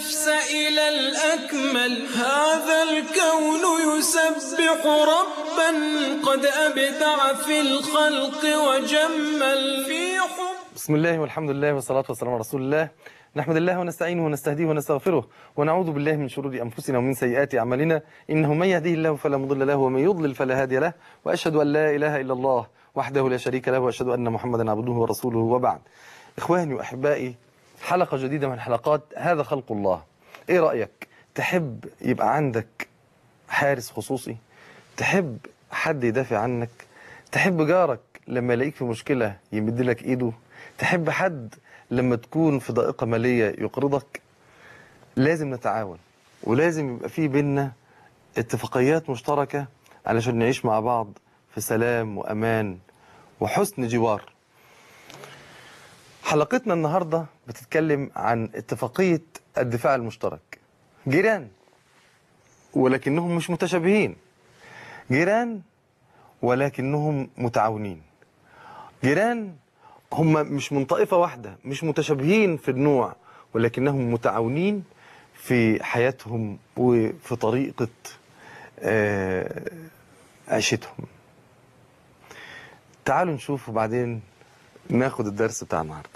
النفس إلى الأكمل. هذا الكون يسبح ربا قد أبدع في الخلق وجمل في حب. بسم الله والحمد لله والصلاة والسلام على رسول الله. نحمد الله ونستعينه ونستهديه ونستغفره ونعوذ بالله من شرور أنفسنا ومن سيئات أعمالنا. إنه من يهديه الله فلا مضل له ومن يضلل فلا هادي له، وأشهد أن لا إله إلا الله وحده لا شريك له، وأشهد أن محمدا عبده ورسوله، وبعد. إخواني وأحبائي، حلقة جديدة من حلقات هذا خلق الله. إيه رأيك؟ تحب يبقى عندك حارس خصوصي؟ تحب حد يدافع عنك؟ تحب جارك لما يلاقيك في مشكلة يمد لك إيده؟ تحب حد لما تكون في ضائقة مالية يقرضك؟ لازم نتعاون، ولازم يبقى في بيننا اتفاقيات مشتركة علشان نعيش مع بعض في سلام وأمان وحسن جوار. حلقتنا النهاردة بتتكلم عن اتفاقية الدفاع المشترك. جيران ولكنهم مش متشابهين، جيران ولكنهم متعاونين، جيران هم مش من طائفة واحدة، مش متشابهين في النوع ولكنهم متعاونين في حياتهم وفي طريقة عيشتهم. تعالوا نشوف وبعدين ناخد الدرس بتاع النهارده.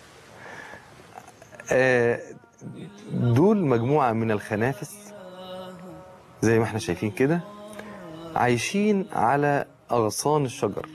دول مجموعة من الخنافس زي ما احنا شايفين كده، عايشين على أغصان الشجر.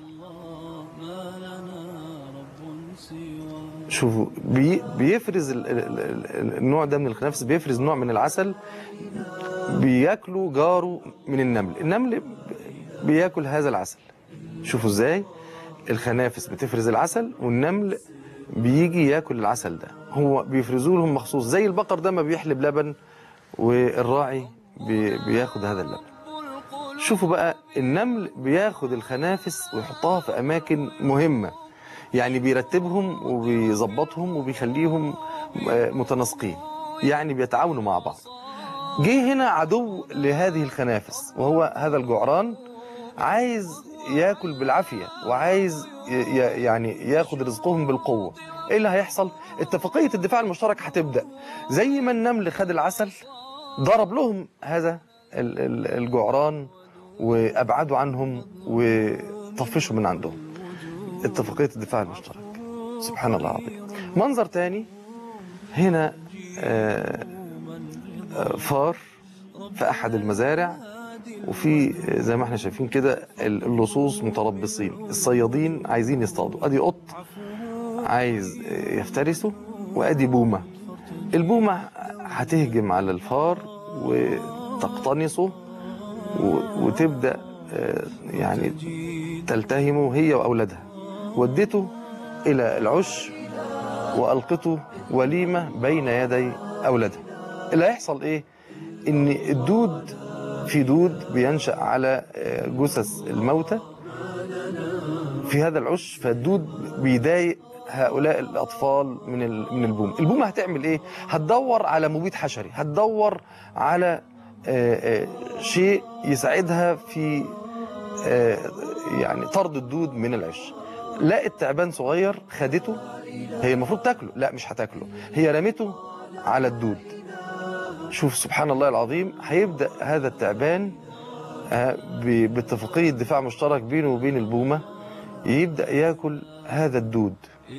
شوفوا بيفرز النوع ده من الخنافس، بيفرز نوع من العسل بياكلوا جاره من النمل. النمل بياكل هذا العسل. شوفوا ازاي الخنافس بتفرز العسل والنمل بيجي ياكل العسل ده. هو بيفرزوه لهم مخصوص، زي البقر ده ما بيحلب لبن والراعي بياخد هذا اللبن. شوفوا بقى النمل بياخد الخنافس ويحطها في أماكن مهمة، يعني بيرتبهم وبيظبطهم وبيخليهم متناسقين، يعني بيتعاونوا مع بعض. جه هنا عدو لهذه الخنافس وهو هذا الجعران، عايز ياكل بالعافية وعايز يعني ياخد رزقهم بالقوة. ايه اللي هيحصل؟ اتفاقية الدفاع المشترك هتبدأ. زي ما النمل خد العسل ضرب لهم هذا الجعران وأبعدوا عنهم وطفشوا من عندهم. اتفاقية الدفاع المشترك، سبحان الله العظيم. منظر تاني هنا، فار في أحد المزارع، وفي زي ما احنا شايفين كده اللصوص متربصين، الصيادين عايزين يصطادوا. ادي قط عايز يفترسه، وادي بومة. البومة هتهجم على الفار وتقتنصه وتبدأ يعني تلتهمه هي وأولادها. ودته إلى العش وألقته وليمة بين يدي أولادها. اللي هيحصل إيه؟ إن الدود، في دود بينشأ على جثث الموتى في هذا العش، فالدود بيضايق هؤلاء الأطفال من البومة. البومة هتعمل إيه؟ هتدور على مبيد حشري، هتدور على شيء يساعدها في يعني طرد الدود من العش. لقت تعبان صغير خدته، هي المفروض تاكله، لا مش هتاكله، هي رمته على الدود. شوف سبحان الله العظيم، هيبدأ هذا التعبان باتفاقية دفاع مشترك بينه وبين البومة يبدأ ياكل هذا الدود.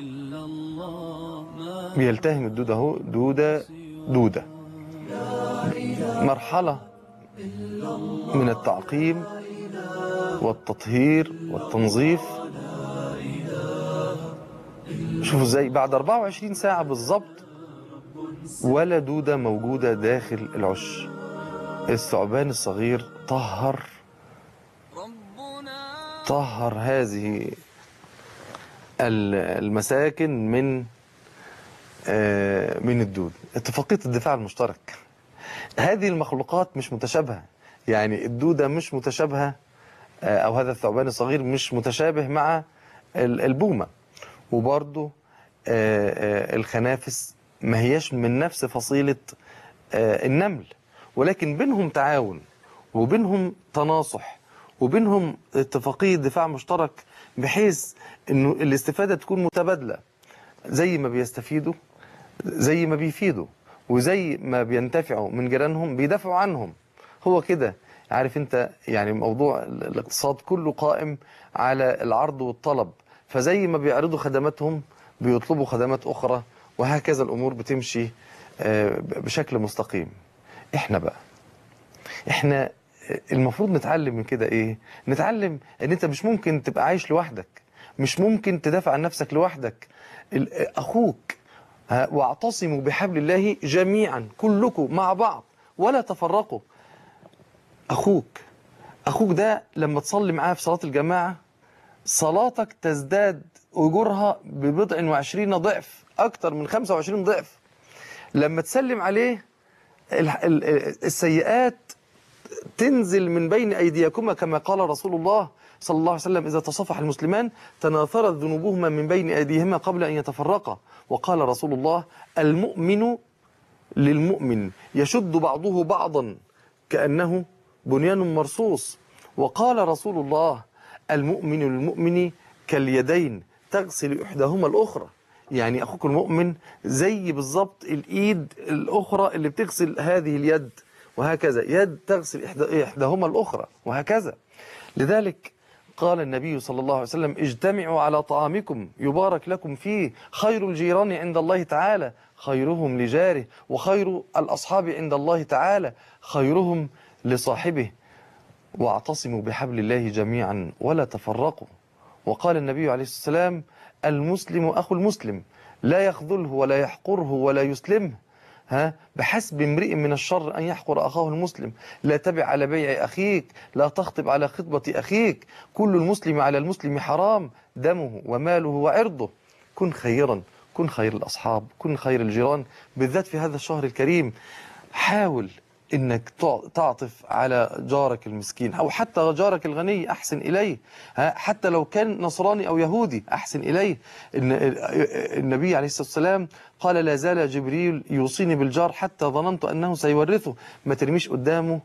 بيلتهم الدود اهو، دودة دودة. مرحلة من التعقيم والتطهير والتنظيف. شوفوا ازاي بعد 24 ساعة بالظبط ولا دودة موجودة داخل العش. الثعبان الصغير طهر هذه المساكن من الدود. اتفاقية الدفاع المشترك. هذه المخلوقات مش متشابهة، يعني الدودة مش متشابهة، أو هذا الثعبان الصغير مش متشابه مع البومة. وبرضو الخنافس ما هياش من نفس فصيلة النمل، ولكن بينهم تعاون وبينهم تناصح وبينهم اتفاقية دفاع مشترك، بحيث انه الاستفادة تكون متبادلة. زي ما بيستفيدوا زي ما بيفيدوا. وزي ما بينتفعوا من جيرانهم بيدافعوا عنهم. هو كده، عارف انت يعني موضوع الاقتصاد كله قائم على العرض والطلب، فزي ما بيعرضوا خدماتهم بيطلبوا خدمات أخرى، وهكذا الأمور بتمشي بشكل مستقيم. احنا المفروض نتعلم من كده ايه؟ نتعلم ان انت مش ممكن تبقى عايش لوحدك، مش ممكن تدافع عن نفسك لوحدك. اخوك، واعتصموا بحبل الله جميعا كلكم مع بعض ولا تفرقوا. اخوك ده لما تصلي معاه في صلاة الجماعة صلاتك تزداد أجورها ب20 ضعف، أكتر من 25 ضعف. لما تسلم عليه السيئات تنزل من بين أيديكما، كما قال رسول الله صلى الله عليه وسلم: إذا تصافح المسلمان تناثرت ذنوبهما من بين أيديهما قبل أن يتفرقا. وقال رسول الله: المؤمن للمؤمن يشد بعضه بعضا كأنه بنيان مرصوص. وقال رسول الله: المؤمن للمؤمن كاليدين تغسل إحداهما الأخرى. يعني أخوك المؤمن زي بالضبط الإيد الأخرى اللي بتغسل هذه اليد، وهكذا يد تغسل إحداهما الأخرى، وهكذا. لذلك قال النبي صلى الله عليه وسلم: اجتمعوا على طعامكم يبارك لكم فيه، خير الجيران عند الله تعالى خيرهم لجاره، وخير الأصحاب عند الله تعالى خيرهم لصاحبه، واعتصموا بحبل الله جميعا ولا تفرقوا. وقال النبي عليه الصلاة والسلام: المسلم أخو المسلم لا يخذله ولا يحقره ولا يسلمه. بحسب امرئ من الشر أن يحقر أخاه المسلم. لا تبع على بيع أخيك، لا تخطب على خطبة أخيك، كل المسلم على المسلم حرام، دمه وماله وعرضه. كن خيرا، كن خير الأصحاب، كن خير الجيران، بالذات في هذا الشهر الكريم. حاول انك تعطف على جارك المسكين، او حتى جارك الغني احسن اليه، حتى لو كان نصراني او يهودي احسن اليه. النبي عليه الصلاة والسلام قال: لا زال جبريل يوصيني بالجار حتى ظننت انه سيورثه. ما ترميش قدامه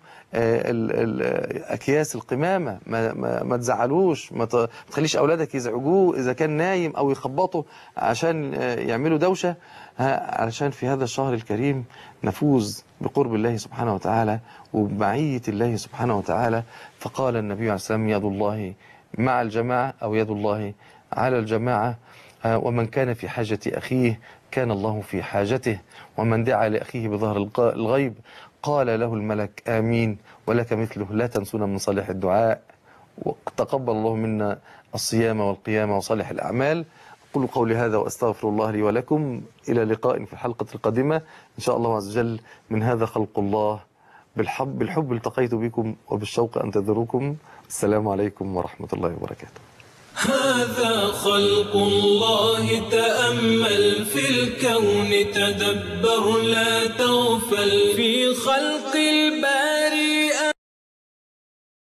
اكياس القمامة، ما تزعلوش، ما تخليش اولادك يزعجوه اذا كان نايم او يخبطوا عشان يعملوا دوشة، علشان في هذا الشهر الكريم نفوز بقرب الله سبحانه وتعالى وبمعية الله سبحانه وتعالى. فقال النبي عليه الصلاة والسلام: يد الله مع الجماعة، أو يد الله على الجماعة، ومن كان في حاجة أخيه كان الله في حاجته، ومن دعا لأخيه بظهر الغيب قال له الملك آمين ولك مثله. لا تنسونا من صالح الدعاء، وتقبل الله منا الصيام والقيام وصالح الأعمال. أقول قولي هذا وأستغفر الله لي ولكم. إلى لقاء في الحلقة القادمة إن شاء الله عز وجل. من هذا خلق الله، بالحب التقيت بكم وبالشوق أنتظركم. السلام عليكم ورحمة الله وبركاته. هذا خلق الله، تأمل في الكون، تدبر لا تغفل